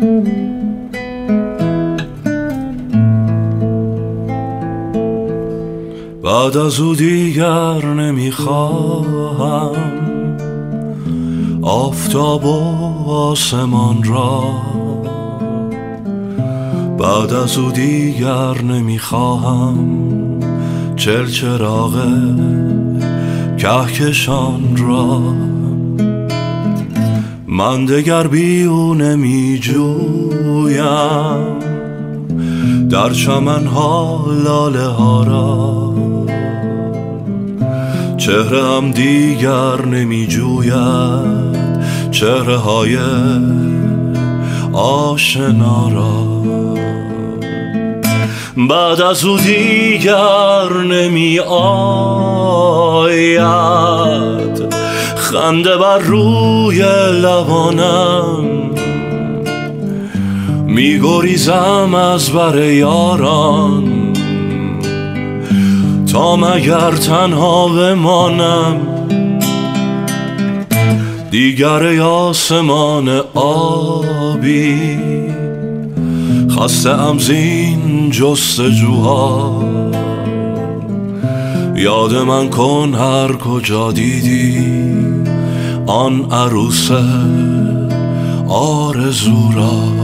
بعد از او دیگر نمیخواهم آفتاب و آسمان را، بعد از او دیگر نمیخواهم چراغ کهکشان را. من دگر بی او نمی جویم در چمنها لاله ها را، چهره هم دیگر نمی جوید چهره های آشنا را. بعد از او دیگر نمی آید خنده بر روی لبانم، می گریزم از بر یاران تا مگر تنها بمانم. دیگر آسمان آبی خسته ام زین جستجوها، یاد من کن هر کجا دیدی آن عروس آرزو را.